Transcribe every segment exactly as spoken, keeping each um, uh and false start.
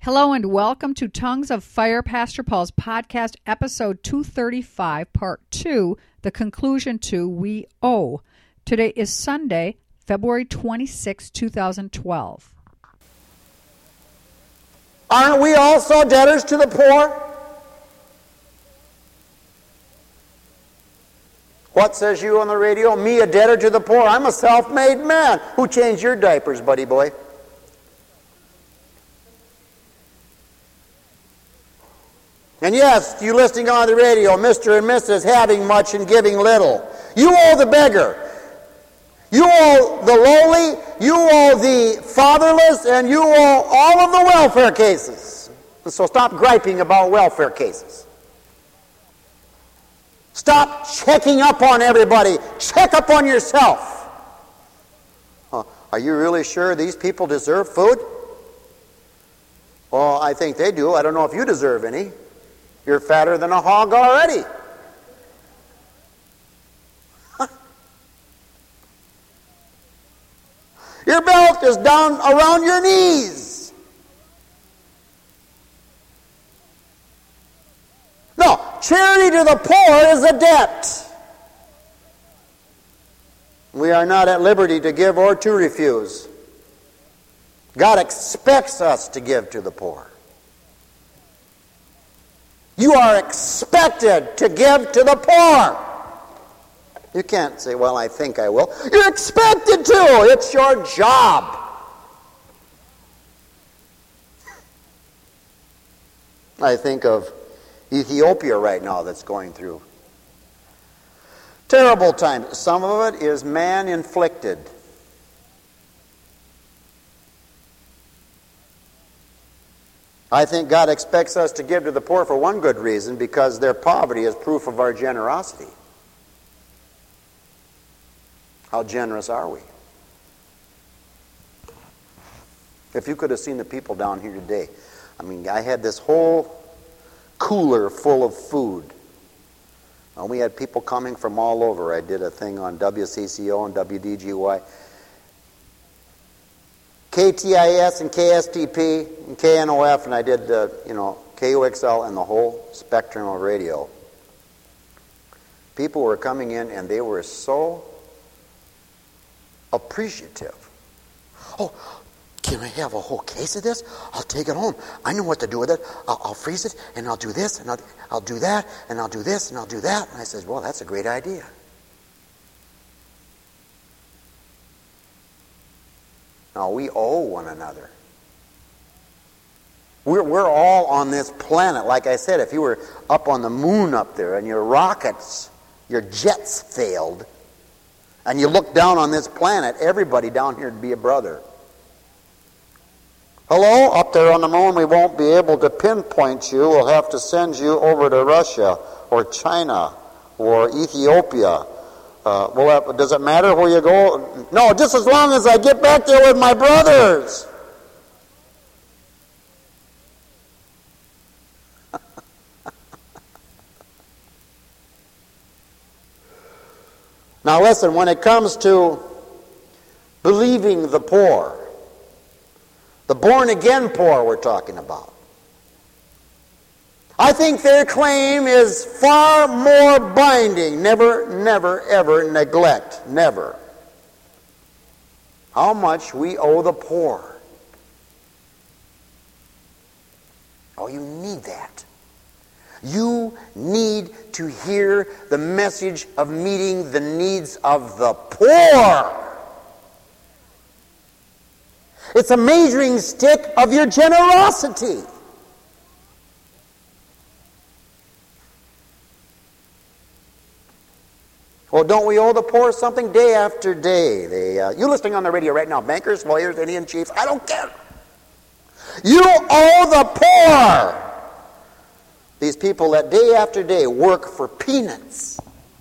Hello and welcome to Tongues of Fire, Pastor Paul's podcast, episode two thirty-five, part two, the conclusion to We Owe. Today is Sunday, February twenty-sixth, twenty twelve. Aren't we also debtors to the poor? What says you on the radio? Me, a debtor to the poor? I'm a self-made man. Who changed your diapers, buddy boy? And yes, you listening on the radio, Mister and Missus having much and giving little. You owe the beggar. You owe the lowly, you owe the fatherless, and you owe all of the welfare cases. And so stop griping about welfare cases. Stop checking up on everybody. Check up on yourself. Uh, are you really sure these people deserve food? Well, I think they do. I don't know if you deserve any. You're fatter than a hog already. Your belt is down around your knees. No, charity to the poor is a debt. We are not at liberty to give or to refuse. God expects us to give to the poor. You are expected to give to the poor. You can't say, well, I think I will. You're expected to. It's your job. I think of Ethiopia right now that's going through terrible times. Some of it is man-inflicted. I think God expects us to give to the poor for one good reason, because their poverty is proof of our generosity. How generous are we? If you could have seen the people down here today. I mean, I had this whole cooler full of food. And we had people coming from all over. I did a thing on W C C O and W D G Y. K T I S and K S T P and K N O F, and I did, uh, you know, K U X L and the whole spectrum of radio. People were coming in and they were so appreciative. Oh, can I have a whole case of this? I'll take it home. I know what to do with it. I'll, I'll freeze it, and I'll do this, and I'll, I'll do that, and I'll do this, and I'll do that. And I said, well, that's a great idea. Now, we owe one another. We're, we're all on this planet. Like I said, if you were up on the moon up there and your rockets, your jets failed, and you look down on this planet, everybody down here would be a brother. Hello? Up there on the moon, we won't be able to pinpoint you. We'll have to send you over to Russia or China or Ethiopia. Uh, well, does it matter where you go? No, just as long as I get back there with my brothers. Now listen, when it comes to believing the poor, the born-again poor we're talking about, I think their claim is far more binding. Never, never, ever neglect. Never. How much we owe the poor. Oh, you need that. You need to hear the message of meeting the needs of the poor. It's a measuring stick of your generosity. Well, don't we owe the poor something? Day after day. They, uh, you listening on the radio right now, bankers, lawyers, Indian chiefs, I don't care. You owe the poor. These people that day after day work for peanuts.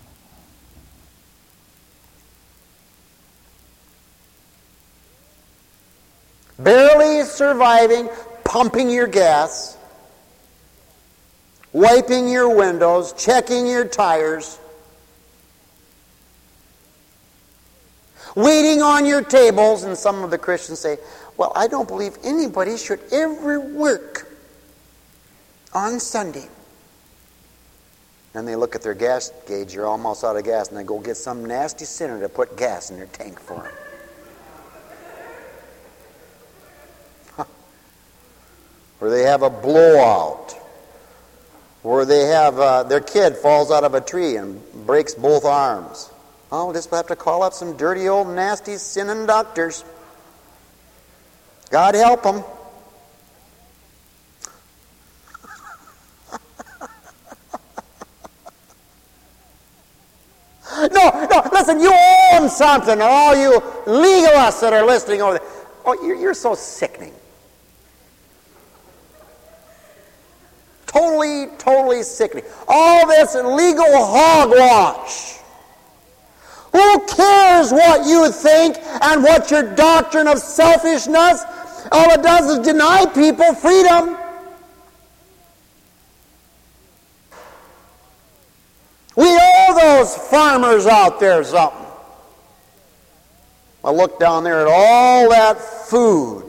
Barely surviving, pumping your gas, wiping your windows, checking your tires, waiting on your tables. And some of the Christians say, Well, I don't believe anybody should ever work on Sunday. And they look at their gas gauge, you're almost out of gas, and they go get some nasty sinner to put gas in their tank for them. Huh. Or they have a blowout. Or they have, uh, their kid falls out of a tree and breaks both arms. Oh, we'll just have to call up some dirty old nasty sinning doctors. God help them. No, no, listen, you own something, all you legalists that are listening over there. Oh, you're, you're so sickening. Totally, totally sickening. All this legal hogwash. Who cares what you think and what your doctrine of selfishness? All it does is deny people freedom. We owe those farmers out there something. I look down there at all that food.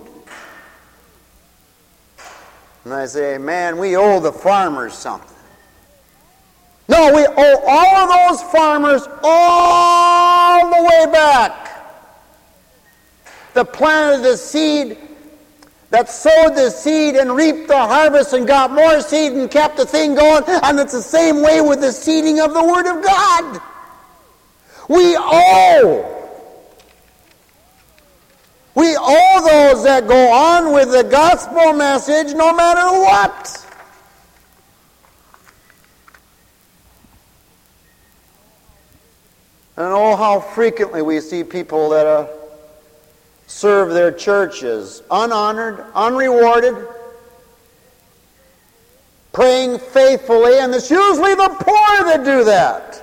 And I say, man, we owe the farmers something. No, we owe all of those farmers all the way back. That planted the seed, that sowed the seed and reaped the harvest and got more seed and kept the thing going. And it's the same way with the seeding of the Word of God. We owe. We owe those that go on with the gospel message no matter what. And oh, how frequently we see people that uh, serve their churches unhonored, unrewarded, praying faithfully, and it's usually the poor that do that.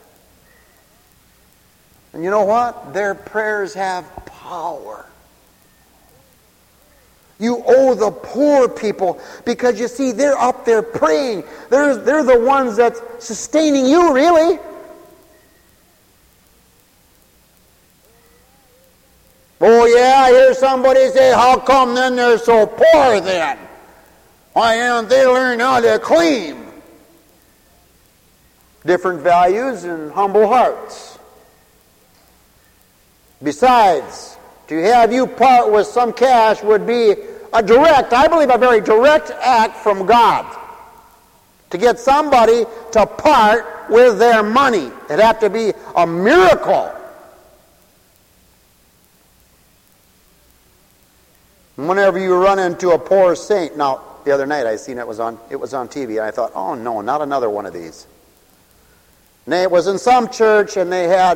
And you know what? Their prayers have power. You owe the poor people because, you see, they're up there praying. They're, they're the ones that's sustaining you, really. Oh, yeah, I hear somebody say, how come then they're so poor then? Why haven't they learned how to clean? Different values and humble hearts. Besides, to have you part with some cash would be a direct, I believe a very direct act from God. To get somebody to part with their money. It'd have to be a miracle. Whenever you run into a poor saint, now the other night I seen it was on it was on T V, and I thought, oh no, not another one of these. And it was in some church, and they had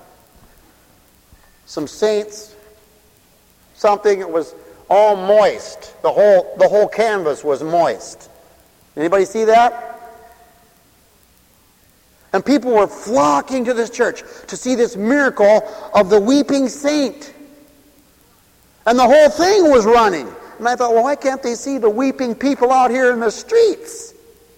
some saints, something that was all moist. The whole the whole canvas was moist. Anybody see that? And people were flocking to this church to see this miracle of the weeping saint. And the whole thing was running. And I thought, well, why can't they see the weeping people out here in the streets?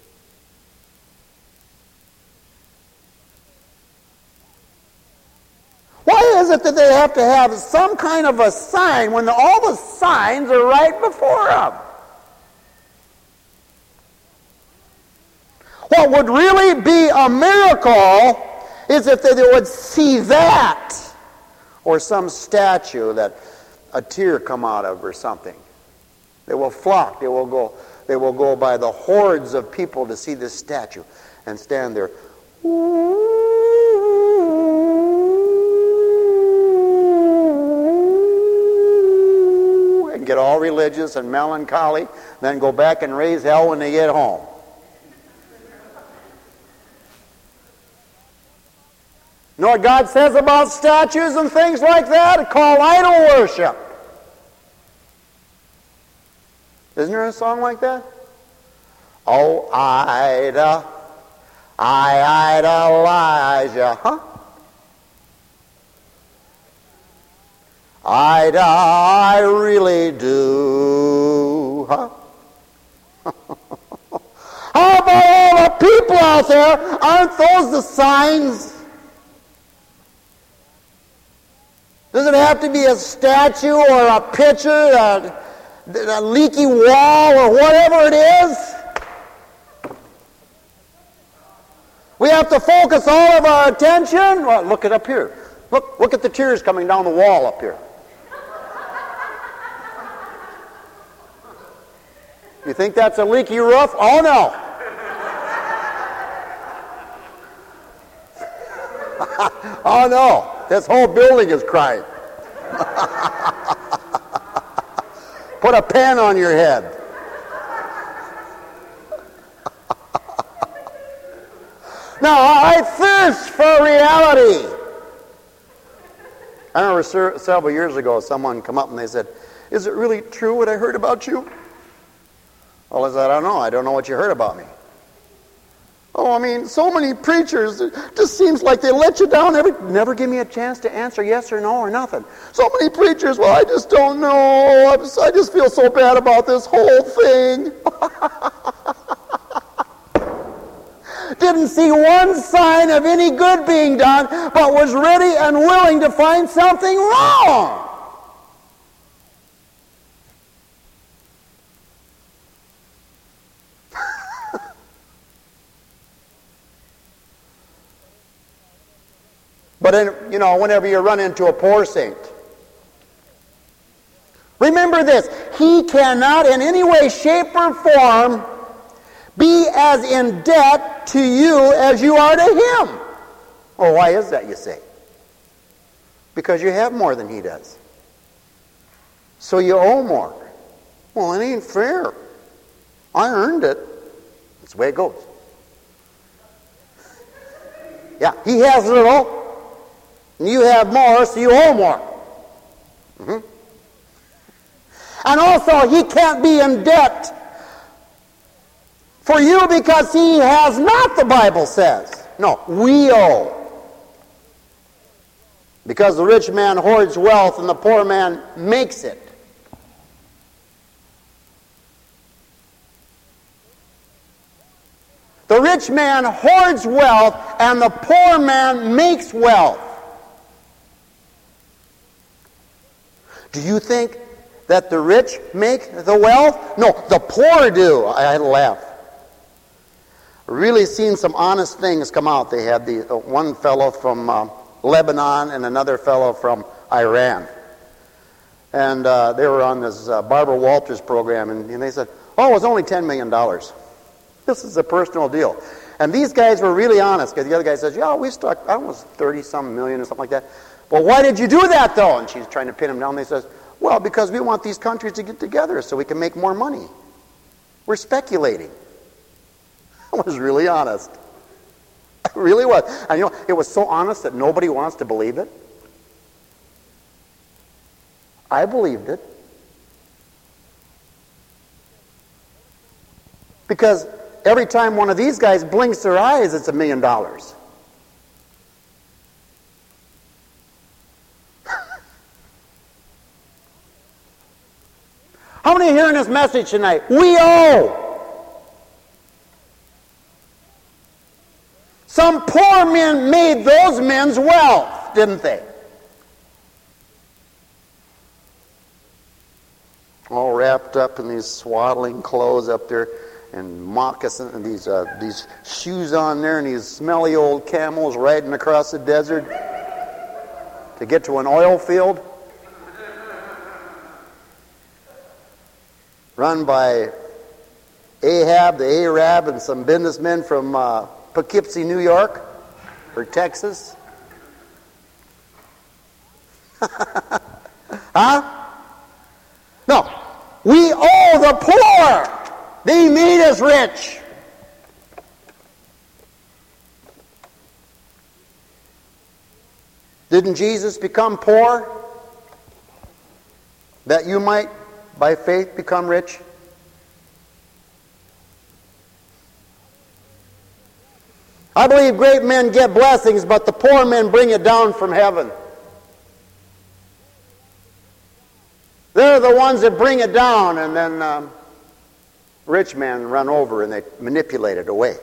Why is it that they have to have some kind of a sign when the, all the signs are right before them? What would really be a miracle is if they would see that, or some statue that a tear come out of or something. They will flock. They will go. They will go by the hordes of people to see this statue and stand there. And get all religious and melancholy, then go back and raise hell when they get home. You know what God says about statues and things like that? It's called idol worship. Isn't there a song like that? Oh, Ida, I idolize you. Huh? Ida, I really do. Huh? How about all the people out there? Aren't those the signs? Does it have have to be a statue or a picture, a, a leaky wall or whatever it is. We have to focus all of our attention. Well, look it up here. Look, look at the tears coming down the wall up here. You think that's a leaky roof? Oh, no. Oh, no. This whole building is crying. Put a pen on your head. Now, I thirst for reality. I remember several years ago, someone come up and they said, "Is it really true what I heard about you?" Well, I said, "I don't know. I don't know what you heard about me." "Oh, I mean, so many preachers, it just seems like they let you down. Every, never give me a chance to answer yes or no or nothing. So many preachers, well, I just don't know. I'm, I just feel so bad about this whole thing." Didn't see one sign of any good being done, but was ready and willing to find something wrong. But, in, you know, whenever you run into a poor saint, remember this: he cannot in any way, shape, or form be as in debt to you as you are to him. Well, why is that, you say? Because you have more than he does. So you owe more. Well, it ain't fair. I earned it. That's the way it goes. Yeah, he has little, and you have more, so you owe more. Mm-hmm. And also, he can't be in debt for you because he has not, the Bible says. No, we owe. Because the rich man hoards wealth and the poor man makes it. The rich man hoards wealth and the poor man makes wealth. Do you think that the rich make the wealth? No, the poor do. I had to laugh. Really seen some honest things come out. They had the uh, one fellow from uh, Lebanon and another fellow from Iran. And uh, they were on this uh, Barbara Walters program, and, and they said, "Oh, it was only ten million dollars. This is a personal deal." And these guys were really honest, because the other guy says, "Yeah, we stuck, I don't know, thirty-some million or something like that." "Well, why did you do that, though?" And she's trying to pin him down. They says, "Well, because we want these countries to get together so we can make more money. We're speculating." I was really honest. I really was. And you know, it was so honest that nobody wants to believe it. I believed it. Because every time one of these guys blinks their eyes, it's a million dollars. How many are hearing this message tonight? We owe. Some poor men made those men's wealth, didn't they? All wrapped up in these swaddling clothes up there, and moccasins, and these uh, these shoes on there, and these smelly old camels riding across the desert to get to an oil field, run by Ahab, the Arab, and some businessmen from Uh, Poughkeepsie, New York, or Texas. Huh? No. We owe the poor. They made us rich. Didn't Jesus become poor that you might, by faith, become rich? I believe great men get blessings, but the poor men bring it down from heaven. They're the ones that bring it down, and then um, rich men run over and they manipulate it away.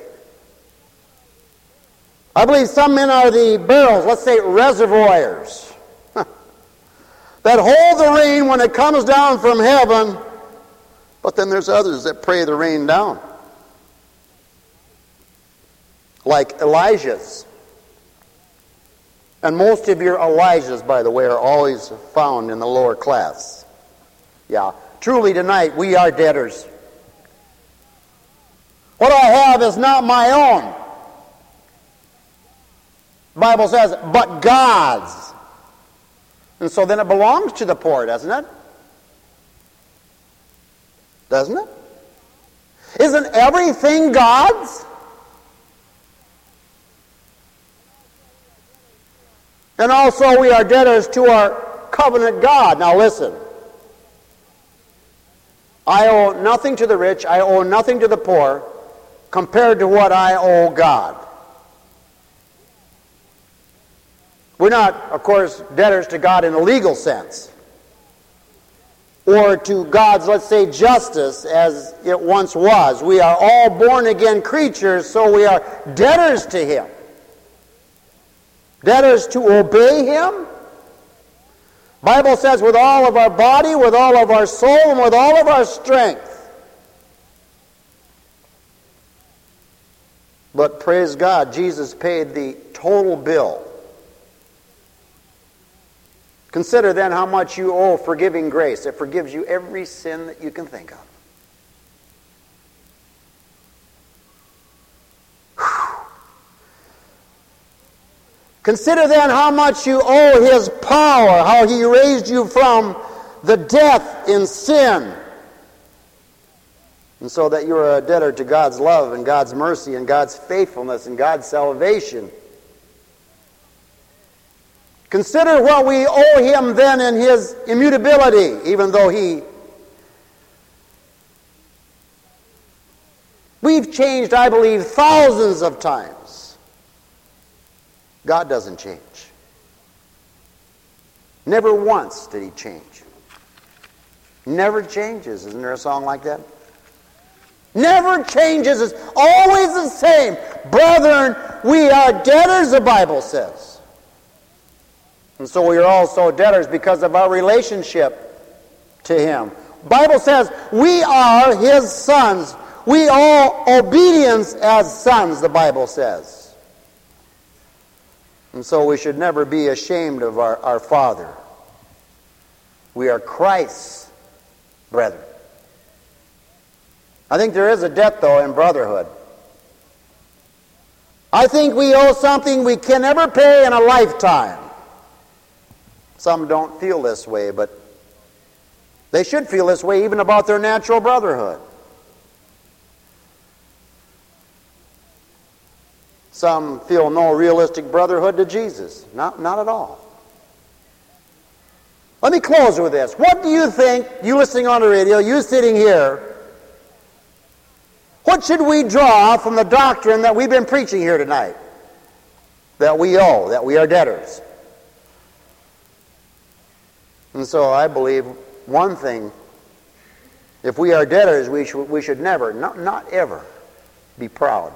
I believe some men are the barrels, let's say reservoirs. that hold the rain when it comes down from heaven, but then there's others that pray the rain down. Like Elijah's. And most of your Elijahs, by the way, are always found in the lower class. Yeah, truly tonight we are debtors. What I have is not my own. The Bible says, but God's. And so then it belongs to the poor, doesn't it? Doesn't it? Isn't everything God's? And also we are debtors to our covenant God. Now listen. I owe nothing to the rich, I owe nothing to the poor, compared to what I owe God. We're not, of course, debtors to God in a legal sense, or to God's, let's say, justice as it once was. We are all born-again creatures, so we are debtors to Him. Debtors to obey Him. Bible says with all of our body, with all of our soul, and with all of our strength. But praise God, Jesus paid the total bill. Consider then how much you owe forgiving grace. It forgives you every sin that you can think of. Whew. Consider then how much you owe His power, how He raised you from the death in sin. And so that you are a debtor to God's love and God's mercy and God's faithfulness and God's salvation. Consider what we owe Him then in His immutability, even though He... We've changed, I believe, thousands of times. God doesn't change. Never once did He change. Never changes. Isn't there a song like that? Never changes. It's always the same. Brethren, we are debtors, the Bible says. And so we are also debtors because of our relationship to Him. The Bible says we are His sons. We owe obedience as sons, the Bible says. And so we should never be ashamed of our, our Father. We are Christ's brethren. I think there is a debt, though, in brotherhood. I think we owe something we can never pay in a lifetime. Some don't feel this way, but they should feel this way even about their natural brotherhood. Some feel no realistic brotherhood to Jesus. Not, not at all. Let me close with this. What do you think, you listening on the radio, you sitting here, what should we draw from the doctrine that we've been preaching here tonight? That we owe, that we are debtors. And so I believe one thing, if we are debtors, we should, we should never, not, not ever, be proud.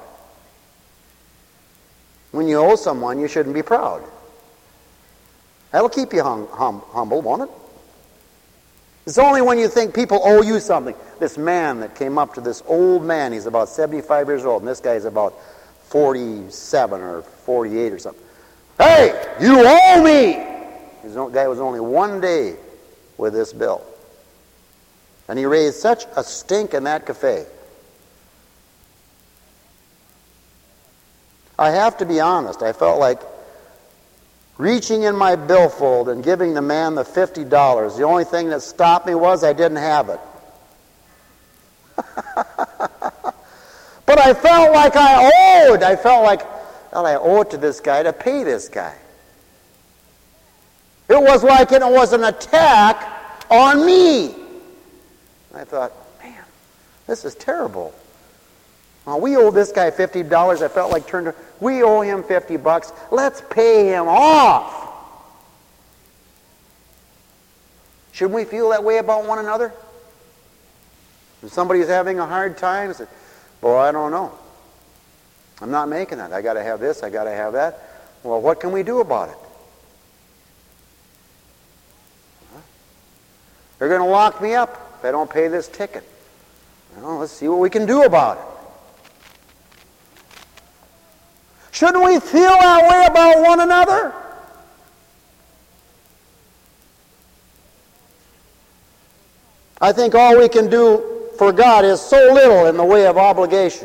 When you owe someone, you shouldn't be proud. That'll keep you hum, hum, humble, won't it? It's only when you think people owe you something. This man that came up to this old man, he's about seventy-five years old, and this guy's about forty-seven or forty-eight or something. Hey, you owe me! This guy was only one day with this bill. And he raised such a stink in that cafe. I have to be honest, I felt like reaching in my billfold and giving the man the fifty dollars. The only thing that stopped me was I didn't have it. But I felt like I owed. I felt like, well, I owe it to this guy to pay this guy. It was like it was an attack on me. I thought, man, this is terrible. Well, we owe this guy fifty dollars. I felt like turning. We owe him fifty bucks. Let's pay him off. Shouldn't we feel that way about one another? If somebody's having a hard time, say, boy, I don't know. I'm not making it. I got to have this. I got to have that. Well, what can we do about it? Huh? They're going to lock me up if I don't pay this ticket. Well, let's see what we can do about it. Shouldn't we feel that way about one another? I think all we can do for God is so little in the way of obligation.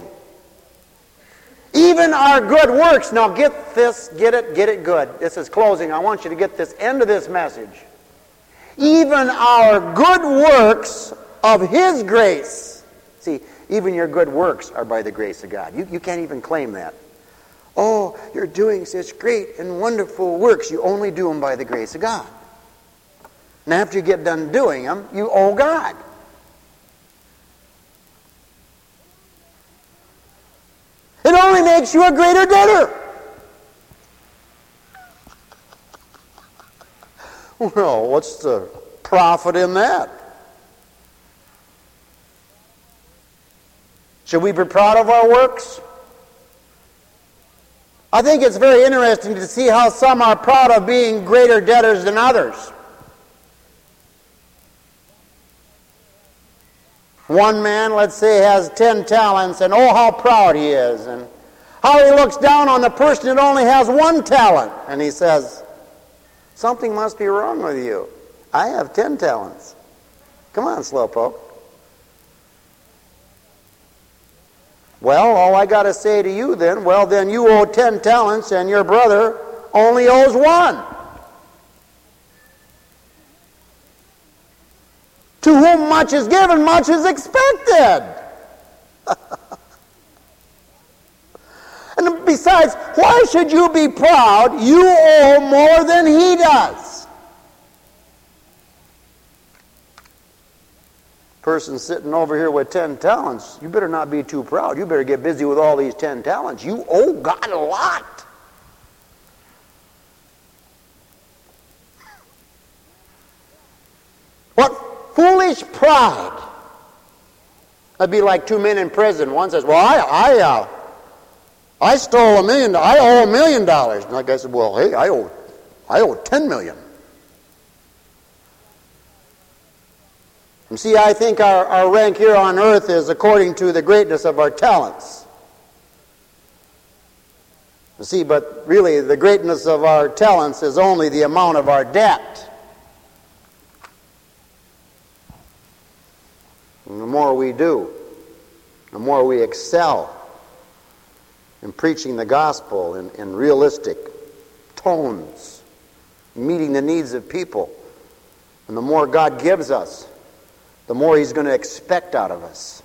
Even our good works, now get this, get it, get it good. This is closing. I want you to get this end of this message. Even our good works of His grace. See, even your good works are by the grace of God. You, you can't even claim that. Oh, you're doing such great and wonderful works. You only do them by the grace of God. And after you get done doing them, you owe God. It only makes you a greater debtor. Well, what's the profit in that? Should we be proud of our works? I think it's very interesting to see how some are proud of being greater debtors than others. One man, let's say, has ten talents, and oh, how proud he is, and how he looks down on the person that only has one talent. And he says, something must be wrong with you. I have ten talents. Come on, slowpoke. Well, all I got to say to you then, well, then you owe ten talents, and your brother only owes one. To whom much is given, much is expected. And besides, why should you be proud? You owe more than he does. Person sitting over here with ten talents, you better not be too proud. You better get busy with all these ten talents. You owe God a lot. What foolish pride. That'd be like two men in prison. One says, well, I I, uh, I stole a million, I owe a million dollars. And the guy said, well, hey, I owe, I owe ten million. And see, I think our, our rank here on earth is according to the greatness of our talents. You see, but really the greatness of our talents is only the amount of our debt. And the more we do, the more we excel in preaching the gospel in, in realistic tones, meeting the needs of people. And the more God gives us, the more He's going to expect out of us.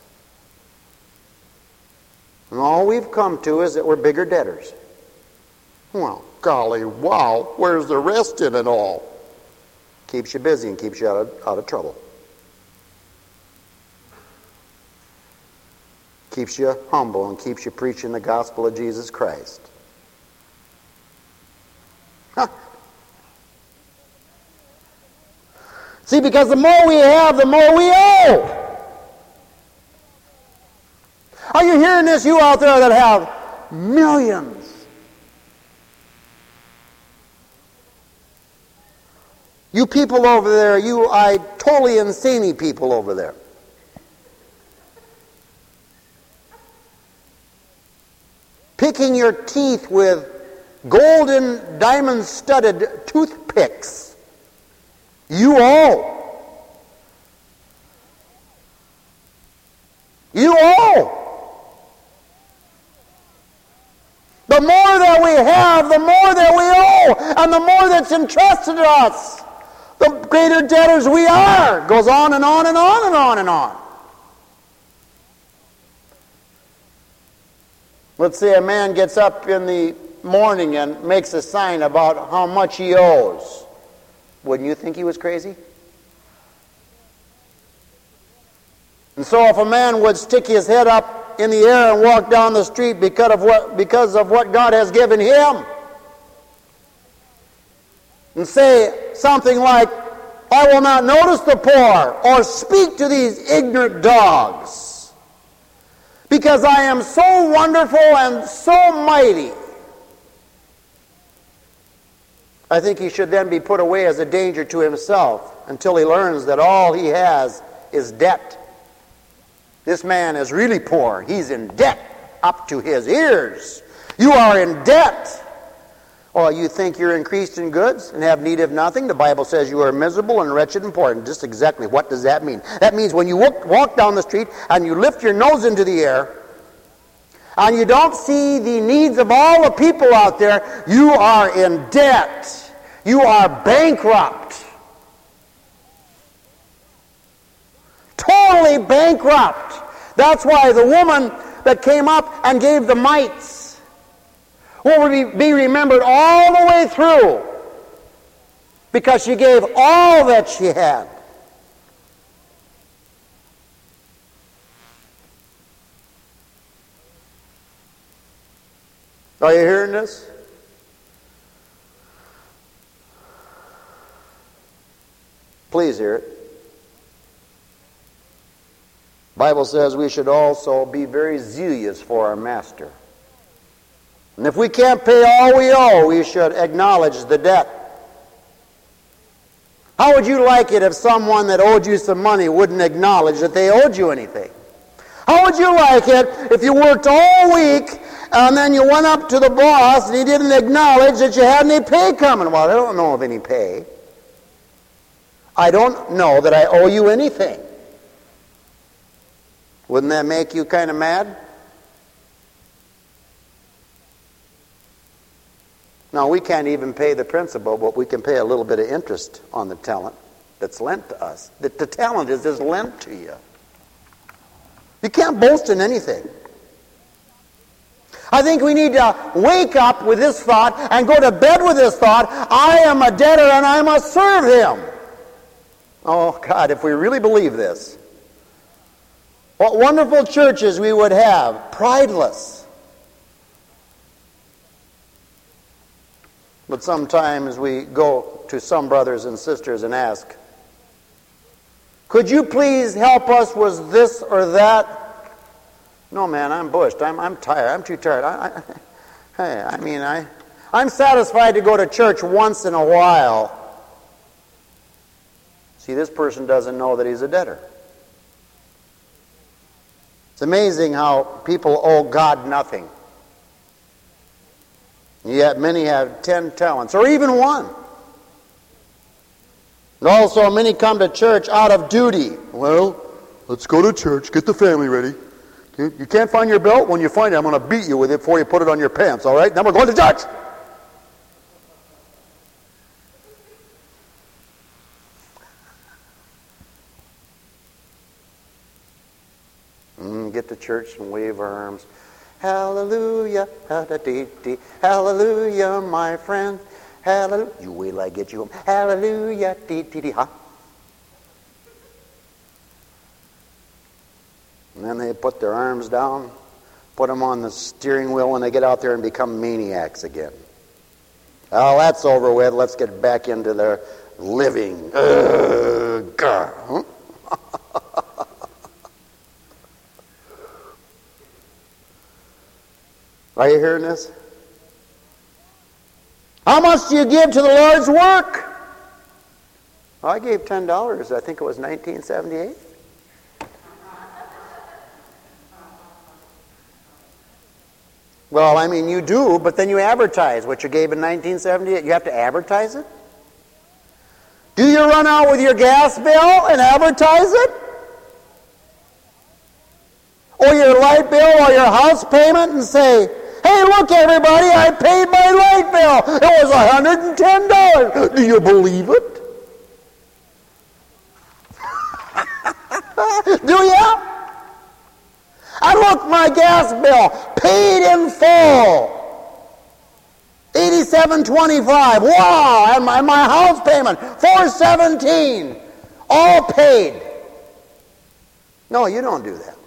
And all we've come to is that we're bigger debtors. Well, golly, wow, where's the rest in it all? Keeps you busy and keeps you out of, out of trouble. Keeps you humble and keeps you preaching the gospel of Jesus Christ. Huh. See, because the more we have, the more we owe. Are you hearing this, you out there that have millions? You people over there, you I totally insane people over there. Picking your teeth with golden diamond-studded toothpicks. You owe. You owe. The more that we have, the more that we owe. And the more that's entrusted to us, the greater debtors we are. Goes on and on and on and on and on. Let's say a man gets up in the morning and makes a sign about how much he owes. Wouldn't you think he was crazy? And so if a man would stick his head up in the air and walk down the street because of what, because of what God has given him, and say something like, I will not notice the poor or speak to these ignorant dogs, because I am so wonderful and so mighty. I think he should then be put away as a danger to himself until he learns that all he has is debt. This man is really poor. He's in debt up to his ears. You are in debt. Or you think you're increased in goods and have need of nothing? The Bible says you are miserable and wretched and poor. And just exactly what does that mean? That means when you walk, walk down the street and you lift your nose into the air and you don't see the needs of all the people out there, you are in debt. You are bankrupt. Totally bankrupt. That's why the woman that came up and gave the mites will be remembered all the way through because she gave all that she had. Are you hearing this? Please hear it. The Bible says we should also be very zealous for our master. And if we can't pay all we owe, we should acknowledge the debt. How would you like it if someone that owed you some money wouldn't acknowledge that they owed you anything? How would you like it if you worked all week and then you went up to the boss and he didn't acknowledge that you had any pay coming? Well, I don't know of any pay. I don't know that I owe you anything. Wouldn't that make you kind of mad? Now, we can't even pay the principal, but we can pay a little bit of interest on the talent that's lent to us. The, the talent is just lent to you. You can't boast in anything. I think we need to wake up with this thought and go to bed with this thought. I am a debtor and I must serve him. Oh, God, if we really believe this, what wonderful churches we would have, prideless. But sometimes we go to some brothers and sisters and ask, could you please help us with this or that? No, man, I'm bushed. I'm, I'm tired. I'm too tired. I, I, hey, I mean, I, I'm satisfied to go to church once in a while. See, this person doesn't know that he's a debtor. It's amazing how people owe God nothing. Yet many have ten talents, or even one. And also many come to church out of duty. Well, let's go to church, get the family ready. You can't find your belt? When you find it, I'm going to beat you with it before you put it on your pants, all right? Then we're going to church! Mm, get to church and wave our arms. Hallelujah, hallelujah, my friend. Hallelujah. You wait till I get you home. Hallelujah, dee dee dee ha. And then they put their arms down, put them on the steering wheel when they get out there and become maniacs again. Oh, that's over with. Let's get back into their living. Ugh, God. Huh? Are you hearing this? How much do you give to the Lord's work? Well, I gave ten dollars. I think it was nineteen seventy-eight. Well, I mean, you do, but then you advertise what you gave in nineteen seventy-eight. You have to advertise it? Do you run out with your gas bill and advertise it? Or your light bill or your house payment and say, hey, look, everybody, I paid my light bill. It was one hundred ten dollars. Do you believe it? Do you? And look, my gas bill, paid in full. eighty-seven twenty-five. Wow, and my, my house payment, four seventeen. All paid. No, you don't do that.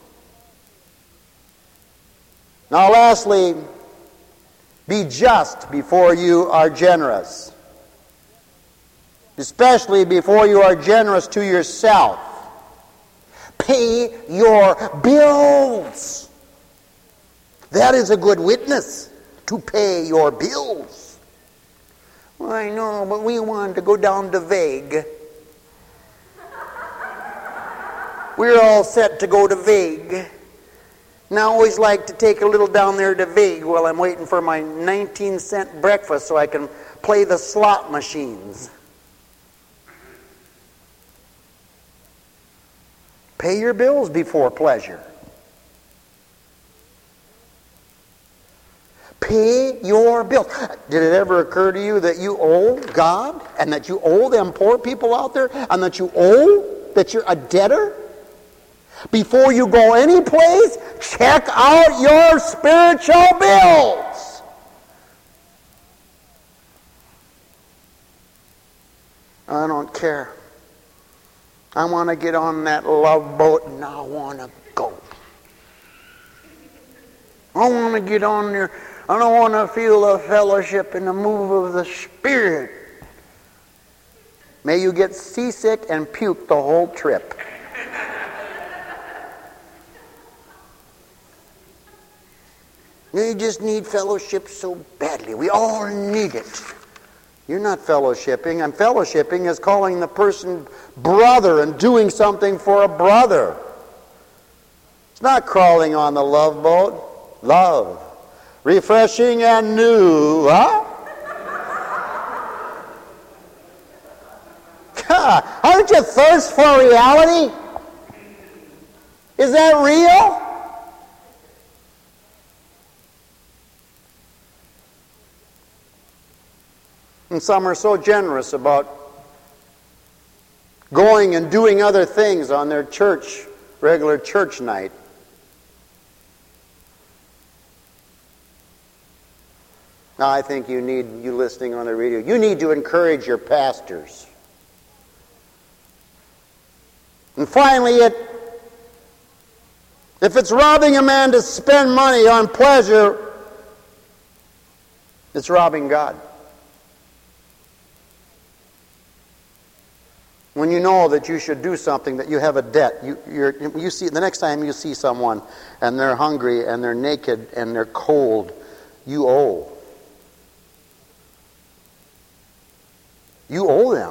Now, lastly, be just before you are generous. Especially before you are generous to yourself. Pay your bills. That is a good witness, to pay your bills. Well, I know, but we wanted to go down to Vague. We're all set to go to Vague. And I always like to take a little down there to Vague while I'm waiting for my nineteen cent breakfast so I can play the slot machines. Pay your bills before pleasure. Pay your bills. Did it ever occur to you that you owe God and that you owe them poor people out there and that you owe, that you're a debtor? Before you go any place, check out your spiritual bills. I don't care. I want to get on that love boat and I want to go. I want to get on there. I don't want to feel the fellowship and the move of the Spirit. May you get seasick and puke the whole trip. You just need fellowship so badly. We all need it. You're not fellowshipping. And fellowshipping is calling the person brother and doing something for a brother. It's not crawling on the love boat. Love. Refreshing and new. Huh? God, aren't you thirst for reality? Is that real? And some are so generous about going and doing other things on their church, regular church night. Now, I think you need, you listening on the radio, you need to encourage your pastors. And finally, it, if it's robbing a man to spend money on pleasure, it's robbing God. When you know that you should do something, that you have a debt, you, you're, you see the next time you see someone and they're hungry and they're naked and they're cold, you owe. You owe them.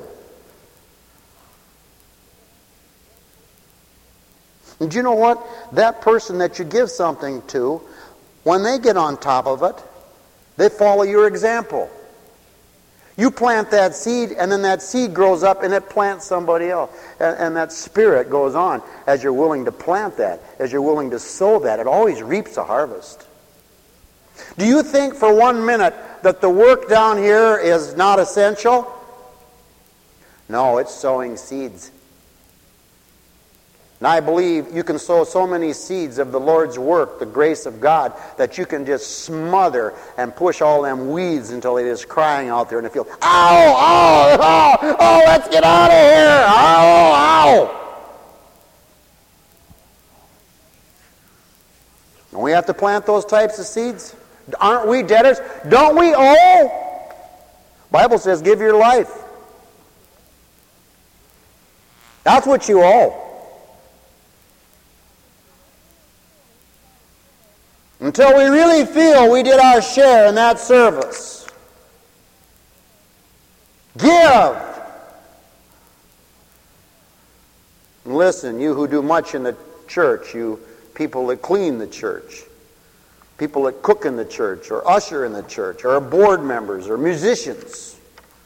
And do you know what? That person that you give something to, when they get on top of it, they follow your example. You plant that seed, and then that seed grows up, and it plants somebody else. And, and that spirit goes on as you're willing to plant that, as you're willing to sow that. It always reaps a harvest. Do you think for one minute that the work down here is not essential? No, it's sowing seeds. And I believe you can sow so many seeds of the Lord's work, the grace of God, that you can just smother and push all them weeds until it is crying out there in the field. Ow, ow, ow, oh, let's get out of here. Ow, ow. And we have to plant those types of seeds. Aren't we debtors? Don't we owe? The Bible says give your life. That's what you owe. Until we really feel we did our share in that service. Give. And listen, you who do much in the church, you people that clean the church, people that cook in the church, or usher in the church, or board members, or musicians.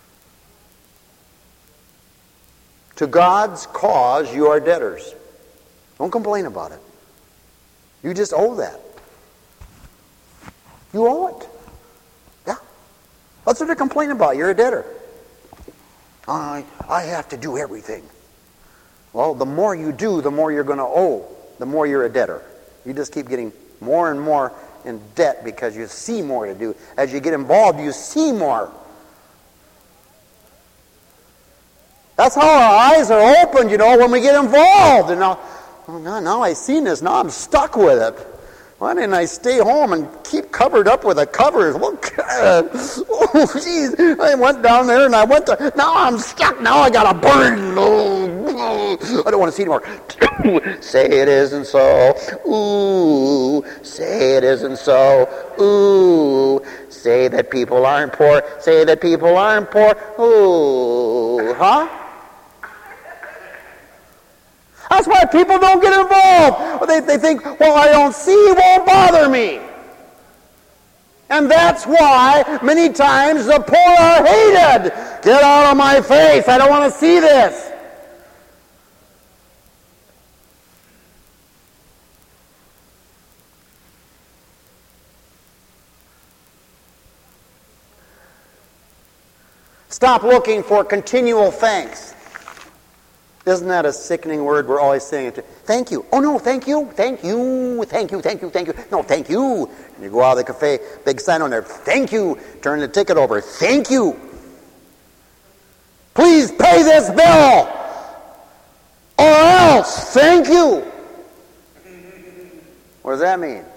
To God's cause, you are debtors. Don't complain about it. You just owe that. You owe it. Yeah. What's there to complain about? You're a debtor. I, I have to do everything. Well, the more you do, the more you're going to owe. The more you're a debtor. You just keep getting more and more in debt because you see more to do. As you get involved, you see more. That's how our eyes are opened, you know, when we get involved. And now, oh, now, now I've seen this. Now I'm stuck with it. Why didn't I stay home and keep covered up with a cover? Well, God. Oh, jeez. I went down there and I went to, now I'm stuck. Now I got a burden. Oh, I don't want to see anymore. Say it isn't so. Ooh, say it isn't so. Ooh, say that people aren't poor. Say that people aren't poor. Ooh, huh? That's why people don't get involved. They, they think, well, I don't see, it won't bother me. And that's why many times the poor are hated. Get out of my face. I don't want to see this. Stop looking for continual thanks. Isn't that a sickening word? We're always saying it. Thank you. Oh, no, thank you. Thank you. Thank you. Thank you. Thank you. No, thank you. And you go out of the cafe, big sign on there. Thank you. Turn the ticket over. Thank you. Please pay this bill. Or else. Thank you. What does that mean?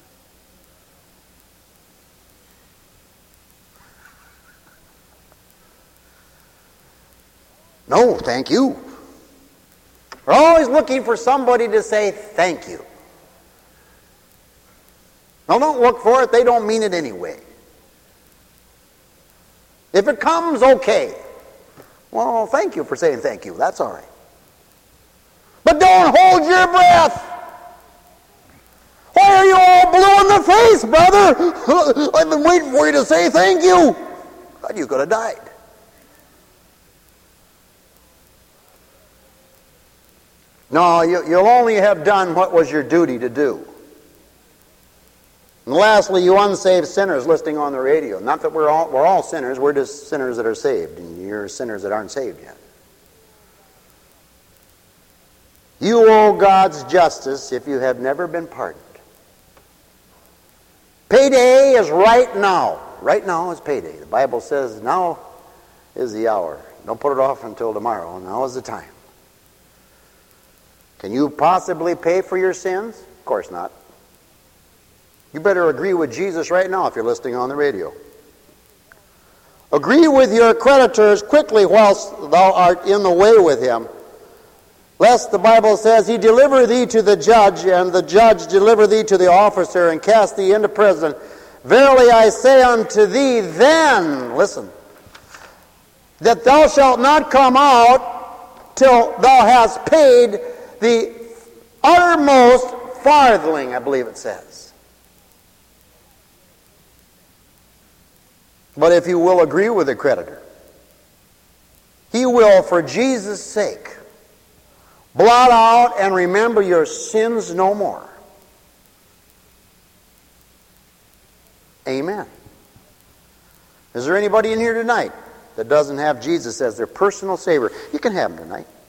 No, thank you. We're always looking for somebody to say thank you. No, don't look for it. They don't mean it anyway. If it comes, okay. Well, thank you for saying thank you. That's all right. But don't hold your breath. Why are you all blue in the face, brother? I've been waiting for you to say thank you. God, you could have died. No, you, you'll only have done what was your duty to do. And lastly, you unsaved sinners listening on the radio. Not that we're all, we're all sinners, we're just sinners that are saved, and you're sinners that aren't saved yet. You owe God's justice if you have never been pardoned. Payday is right now. Right now is payday. The Bible says now is the hour. Don't put it off until tomorrow. Now is the time. Can you possibly pay for your sins? Of course not. You better agree with Jesus right now if you're listening on the radio. Agree with your creditors quickly whilst thou art in the way with him, lest, the Bible says, he deliver thee to the judge, and the judge deliver thee to the officer, and cast thee into prison. Verily I say unto thee, then, listen, that thou shalt not come out till thou hast paid the uttermost farthing, I believe it says. But if you will agree with the creditor, he will, for Jesus' sake, blot out and remember your sins no more. Amen. Is there anybody in here tonight that doesn't have Jesus as their personal Savior? You can have him tonight.